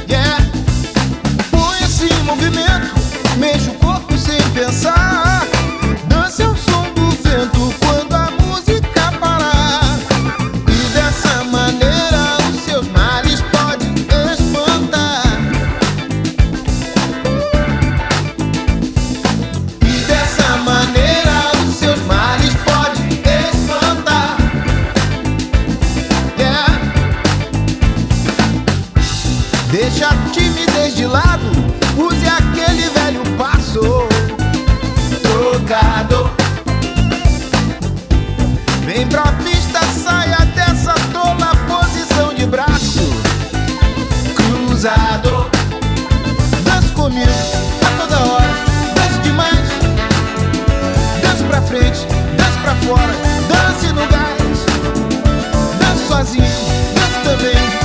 Yeah. Põe-se em movimento, mexe o corpo sem pensar. Dance ao som do vento quando a música parar. E dessa maneira os seus males podem espantar. E dessa maneira os seus males podem espantar. Yeah. Deixa a timidez de lado, use aquele velho passo trocado. Vem pra pista, saia dessa tola posição de braço cruzado. Dance comigo a toda hora, dance demais. Dance pra frente, dance pra fora, dance no gás. Dance sozinho, dance também.